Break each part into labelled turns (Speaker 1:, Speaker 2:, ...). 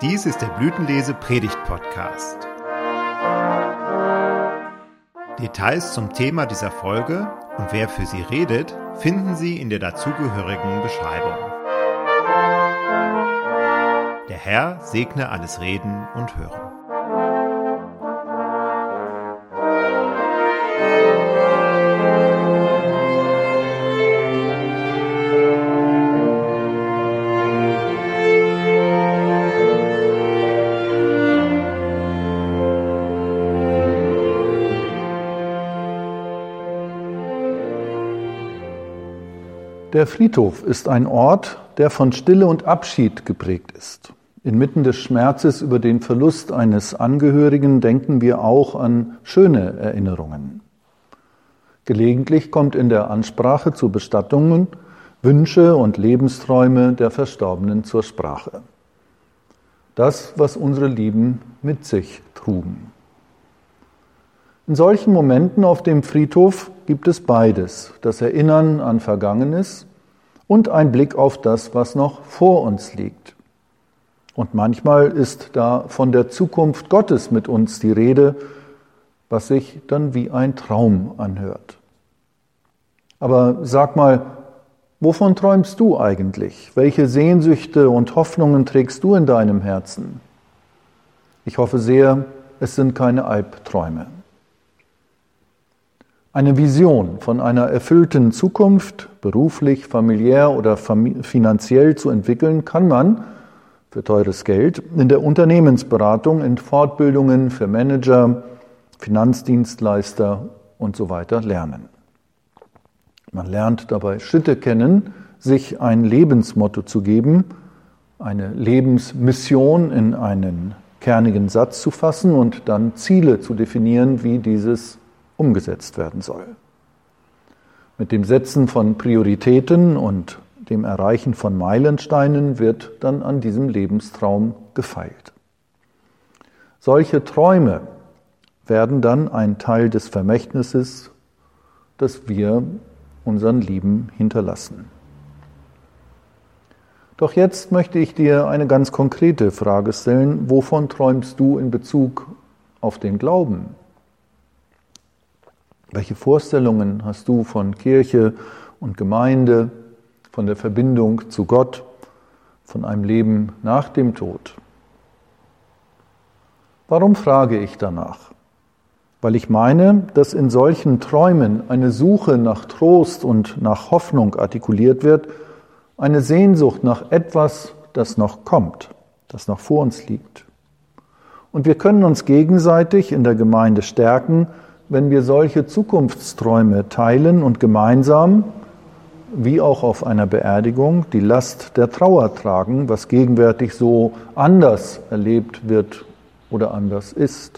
Speaker 1: Dies ist der Blütenlese-Predigt-Podcast. Details zum Thema dieser Folge und wer für sie redet, finden Sie in der dazugehörigen Beschreibung. Der Herr segne alles Reden und Hören.
Speaker 2: Der Friedhof ist ein Ort, der von Stille und Abschied geprägt ist. Inmitten des Schmerzes über den Verlust eines Angehörigen denken wir auch an schöne Erinnerungen. Gelegentlich kommt in der Ansprache zu Bestattungen Wünsche und Lebensträume der Verstorbenen zur Sprache. Das, was unsere Lieben mit sich trugen. In solchen Momenten auf dem Friedhof gibt es beides, das Erinnern an Vergangenes und ein Blick auf das, was noch vor uns liegt. Und manchmal ist da von der Zukunft Gottes mit uns die Rede, was sich dann wie ein Traum anhört. Aber sag mal, wovon träumst du eigentlich? Welche Sehnsüchte und Hoffnungen trägst du in deinem Herzen? Ich hoffe sehr, es sind keine Albträume. Eine Vision von einer erfüllten Zukunft, beruflich, familiär oder finanziell zu entwickeln, kann man für teures Geld in der Unternehmensberatung, in Fortbildungen für Manager, Finanzdienstleister und so weiter lernen. Man lernt dabei Schritte kennen, sich ein Lebensmotto zu geben, eine Lebensmission in einen kernigen Satz zu fassen und dann Ziele zu definieren, wie dieses umgesetzt werden soll. Mit dem Setzen von Prioritäten und dem Erreichen von Meilensteinen wird dann an diesem Lebenstraum gefeilt. Solche Träume werden dann ein Teil des Vermächtnisses, das wir unseren Lieben hinterlassen. Doch jetzt möchte ich dir eine ganz konkrete Frage stellen: Wovon träumst du in Bezug auf den Glauben? Welche Vorstellungen hast du von Kirche und Gemeinde, von der Verbindung zu Gott, von einem Leben nach dem Tod? Warum frage ich danach? Weil ich meine, dass in solchen Träumen eine Suche nach Trost und nach Hoffnung artikuliert wird, eine Sehnsucht nach etwas, das noch kommt, das noch vor uns liegt. Und wir können uns gegenseitig in der Gemeinde stärken, wenn wir solche Zukunftsträume teilen und gemeinsam, wie auch auf einer Beerdigung, die Last der Trauer tragen, was gegenwärtig so anders erlebt wird oder anders ist.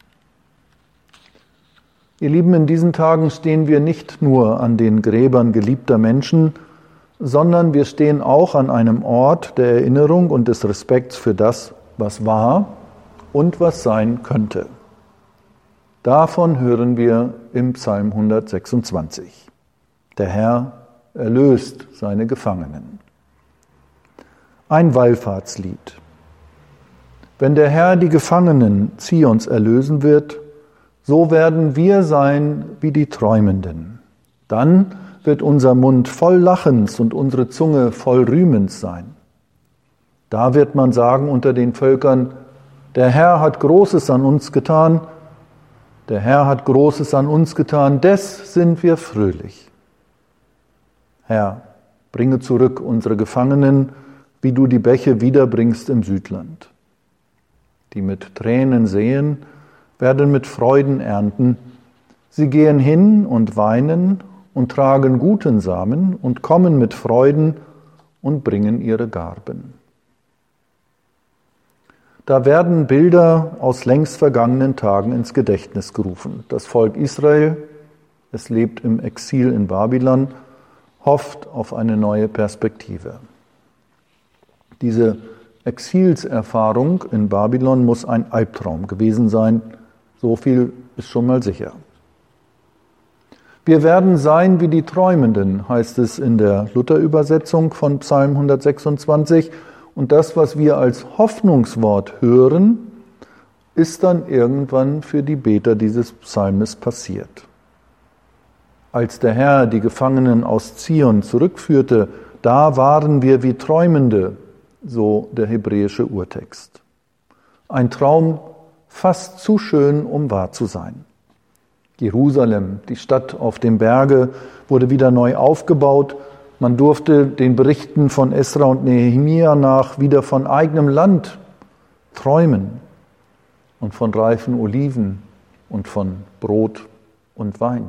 Speaker 2: Ihr Lieben, in diesen Tagen stehen wir nicht nur an den Gräbern geliebter Menschen, sondern wir stehen auch an einem Ort der Erinnerung und des Respekts für das, was war und was sein könnte. Davon hören wir im Psalm 126. Der Herr erlöst seine Gefangenen. Ein Wallfahrtslied. Wenn der Herr die Gefangenen Zions erlösen wird, so werden wir sein wie die Träumenden. Dann wird unser Mund voll Lachens und unsere Zunge voll Rühmens sein. Da wird man sagen unter den Völkern: Der Herr hat Großes an uns getan, der Herr hat Großes an uns getan, des sind wir fröhlich. Herr, bringe zurück unsere Gefangenen, wie du die Bäche wiederbringst im Südland. Die mit Tränen säen, werden mit Freuden ernten. Sie gehen hin und weinen und tragen guten Samen und kommen mit Freuden und bringen ihre Garben. Da werden Bilder aus längst vergangenen Tagen ins Gedächtnis gerufen. Das Volk Israel, es lebt im Exil in Babylon, hofft auf eine neue Perspektive. Diese Exilserfahrung in Babylon muss ein Albtraum gewesen sein, so viel ist schon mal sicher. Wir werden sein wie die Träumenden, heißt es in der Luther-Übersetzung von Psalm 126. und das, was wir als Hoffnungswort hören, ist dann irgendwann für die Beter dieses Psalmes passiert. Als der Herr die Gefangenen aus Zion zurückführte, da waren wir wie Träumende, so der hebräische Urtext. Ein Traum fast zu schön, um wahr zu sein. Jerusalem, die Stadt auf dem Berge, wurde wieder neu aufgebaut. Man durfte den Berichten von Esra und Nehemia nach wieder von eigenem Land träumen und von reifen Oliven und von Brot und Wein.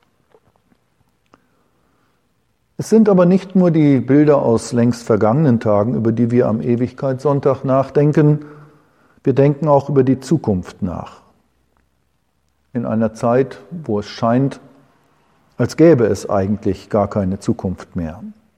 Speaker 2: Es sind aber nicht nur die Bilder aus längst vergangenen Tagen, über die wir am Ewigkeitssonntag nachdenken, wir denken auch über die Zukunft nach. In einer Zeit, wo es scheint, als gäbe es eigentlich gar keine Zukunft mehr.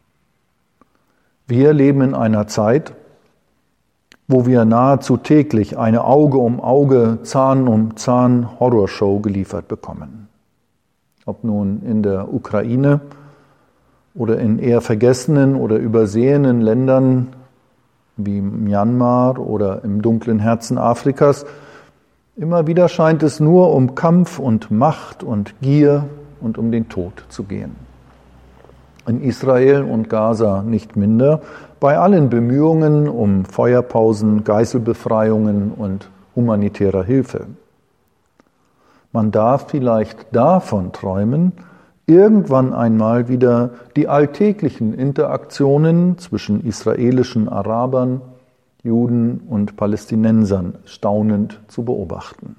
Speaker 2: Wir leben in einer Zeit, wo wir nahezu täglich eine Auge-um-Auge, Zahn-um-Zahn Horrorshow geliefert bekommen. Ob nun in der Ukraine oder in eher vergessenen oder übersehenen Ländern wie Myanmar oder im dunklen Herzen Afrikas, immer wieder scheint es nur um Kampf und Macht und Gier und um den Tod zu gehen. In Israel und Gaza nicht minder, bei allen Bemühungen um Feuerpausen, Geiselbefreiungen und humanitärer Hilfe. Man darf vielleicht davon träumen, irgendwann einmal wieder die alltäglichen Interaktionen zwischen israelischen Arabern, Juden und Palästinensern staunend zu beobachten.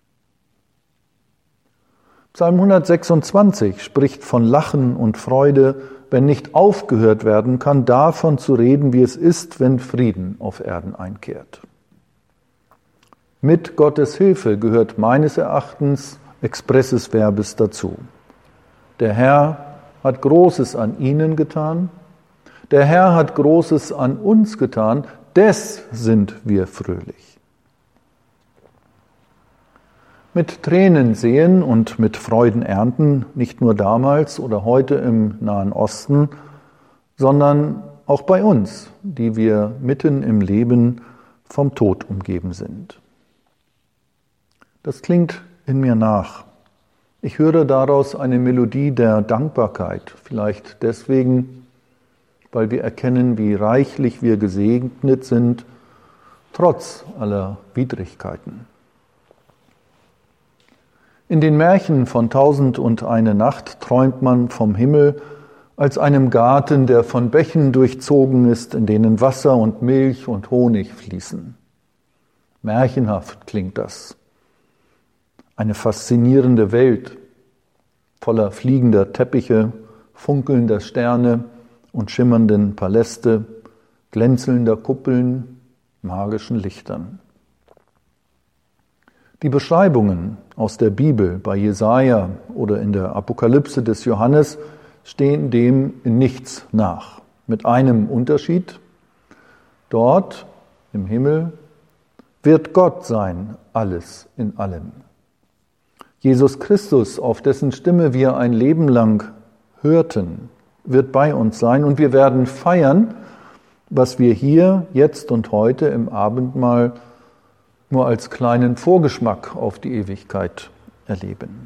Speaker 2: Psalm 126 spricht von Lachen und Freude, wenn nicht aufgehört werden kann, davon zu reden, wie es ist, wenn Frieden auf Erden einkehrt. Mit Gottes Hilfe gehört meines Erachtens expresses Verbes dazu. Der Herr hat Großes an ihnen getan, der Herr hat Großes an uns getan, des sind wir fröhlich. Mit Tränen sehen und mit Freuden ernten, nicht nur damals oder heute im Nahen Osten, sondern auch bei uns, die wir mitten im Leben vom Tod umgeben sind. Das klingt in mir nach. Ich höre daraus eine Melodie der Dankbarkeit, vielleicht deswegen, weil wir erkennen, wie reichlich wir gesegnet sind, trotz aller Widrigkeiten. In den Märchen von 1001 Nacht träumt man vom Himmel als einem Garten, der von Bächen durchzogen ist, in denen Wasser und Milch und Honig fließen. Märchenhaft klingt das. Eine faszinierende Welt, voller fliegender Teppiche, funkelnder Sterne und schimmernden Paläste, glänzelnder Kuppeln, magischen Lichtern. Die Beschreibungen aus der Bibel bei Jesaja oder in der Apokalypse des Johannes stehen dem in nichts nach. Mit einem Unterschied: Dort im Himmel wird Gott sein, alles in allem. Jesus Christus, auf dessen Stimme wir ein Leben lang hörten, wird bei uns sein und wir werden feiern, was wir hier, jetzt und heute im Abendmahl nur als kleinen Vorgeschmack auf die Ewigkeit erleben.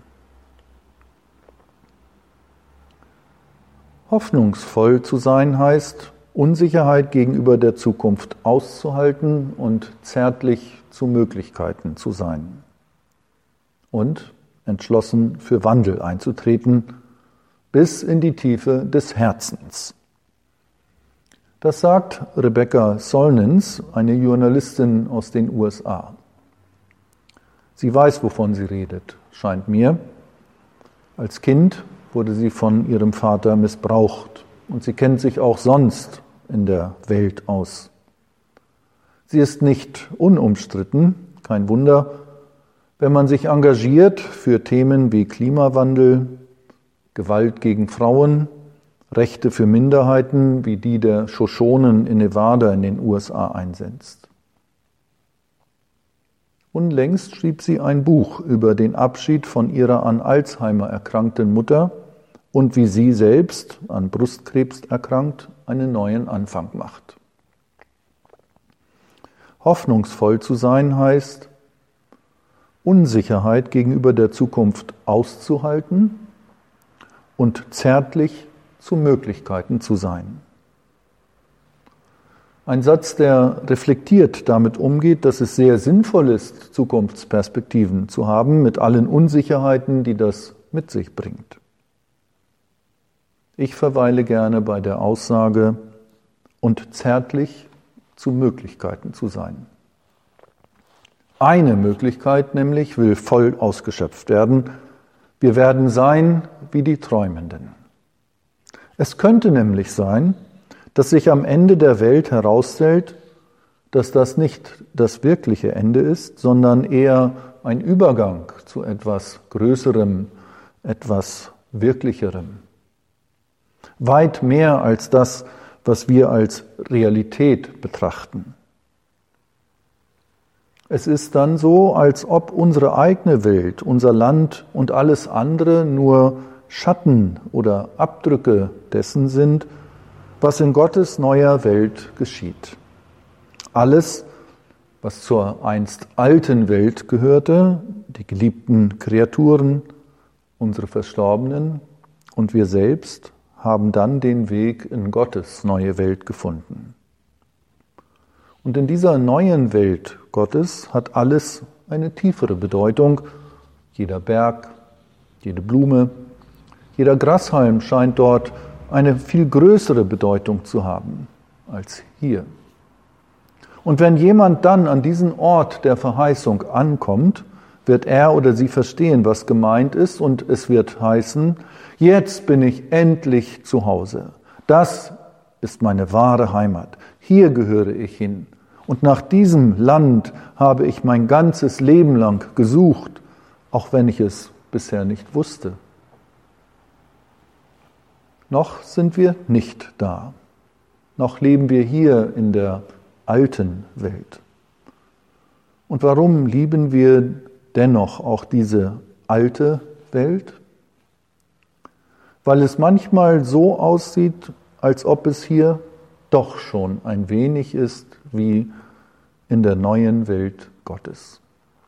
Speaker 2: Hoffnungsvoll zu sein heißt, Unsicherheit gegenüber der Zukunft auszuhalten und zärtlich zu Möglichkeiten zu sein. Und entschlossen für Wandel einzutreten, bis in die Tiefe des Herzens. Das sagt Rebecca Solnens, eine Journalistin aus den USA. Sie weiß, wovon sie redet, scheint mir. Als Kind wurde sie von ihrem Vater missbraucht und sie kennt sich auch sonst in der Welt aus. Sie ist nicht unumstritten, kein Wunder, wenn man sich engagiert für Themen wie Klimawandel, Gewalt gegen Frauen, Rechte für Minderheiten wie die der Shoshonen in Nevada in den USA einsetzt. Unlängst schrieb sie ein Buch über den Abschied von ihrer an Alzheimer erkrankten Mutter und wie sie selbst, an Brustkrebs erkrankt, einen neuen Anfang macht. Hoffnungsvoll zu sein heißt, Unsicherheit gegenüber der Zukunft auszuhalten und zärtlich zu Möglichkeiten zu sein. Ein Satz, der reflektiert damit umgeht, dass es sehr sinnvoll ist, Zukunftsperspektiven zu haben, mit allen Unsicherheiten, die das mit sich bringt. Ich verweile gerne bei der Aussage, und zärtlich zu Möglichkeiten zu sein. Eine Möglichkeit nämlich will voll ausgeschöpft werden. Wir werden sein wie die Träumenden. Es könnte nämlich sein, dass sich am Ende der Welt herausstellt, dass das nicht das wirkliche Ende ist, sondern eher ein Übergang zu etwas Größerem, etwas Wirklicherem. Weit mehr als das, was wir als Realität betrachten. Es ist dann so, als ob unsere eigene Welt, unser Land und alles andere nur Schatten oder Abdrücke dessen sind, was in Gottes neuer Welt geschieht. Alles, was zur einst alten Welt gehörte, die geliebten Kreaturen, unsere Verstorbenen und wir selbst, haben dann den Weg in Gottes neue Welt gefunden. Und in dieser neuen Welt Gottes hat alles eine tiefere Bedeutung. Jeder Berg, jede Blume, jeder Grashalm scheint dort eine viel größere Bedeutung zu haben als hier. Und wenn jemand dann an diesen Ort der Verheißung ankommt, wird er oder sie verstehen, was gemeint ist, und es wird heißen, jetzt bin ich endlich zu Hause. Das ist meine wahre Heimat. Hier gehöre ich hin. Und nach diesem Land habe ich mein ganzes Leben lang gesucht, auch wenn ich es bisher nicht wusste. Noch sind wir nicht da. Noch leben wir hier in der alten Welt. Und warum lieben wir dennoch auch diese alte Welt? Weil es manchmal so aussieht, als ob es hier doch schon ein wenig ist wie in der neuen Welt Gottes.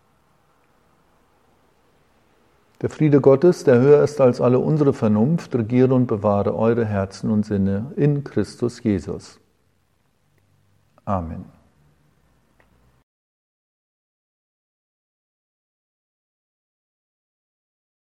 Speaker 2: Der Friede Gottes, der höher ist als alle unsere Vernunft, regiere und bewahre eure Herzen und Sinne in Christus Jesus. Amen.